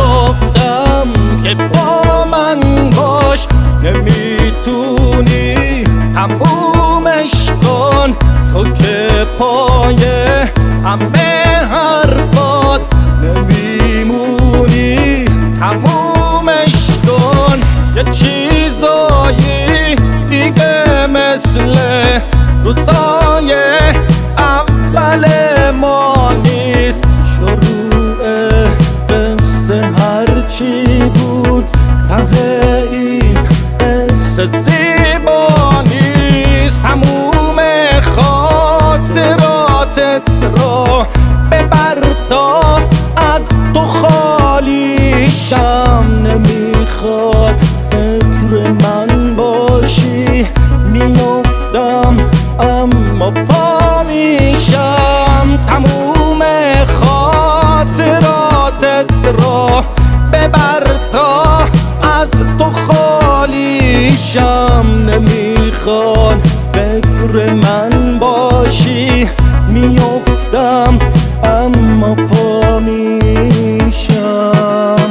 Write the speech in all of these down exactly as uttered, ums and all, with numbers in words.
گفتم که با من باش، نمیتونی تمومش کن. تو که پای همه حرفات نمیمونی تمومش کن. یه چیزایی دیگه مثل روزای اول ما نیست. شروع قصه هرچی بود ته این قصه زیبا نیست. تموم خاطراتت را ببر تا از تو خالیشم. نمیخواد فکر من باشی، میافتم اما پا میشم. تموم خاطراتت را ببر تا از تو خالیشم. نمیخواد فکر من باشی، میافتم اما پا میشم.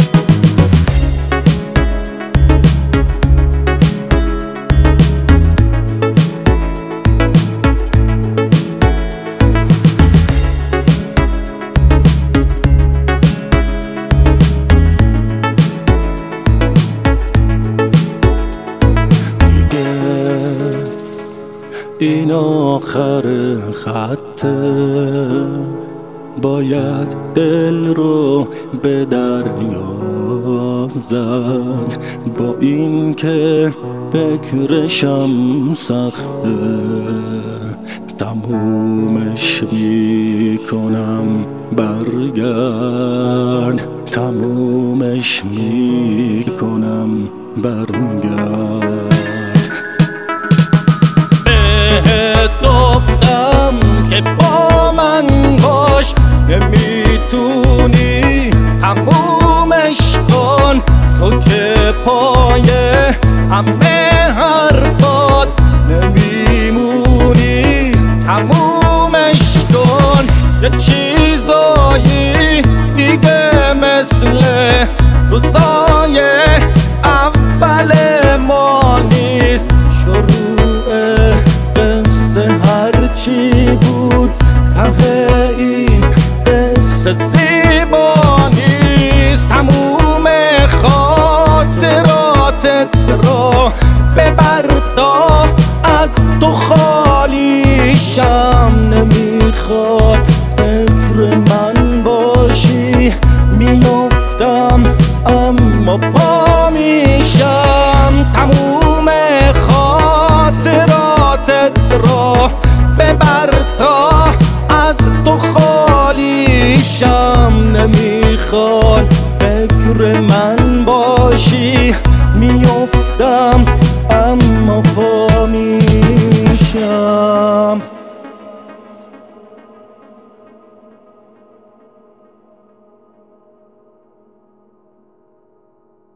این آخر خطه، باید دل رو به دریا زد. با این که فکرشم سخته، تمومش میکنم برگرد. تمومش میکنم برگرد. گفتم که با من باش، نمیتونی تمومش کن. تو که پای همه حرفات نمیمونی تمومش کن. یه چیزایی دیگه مثل روزا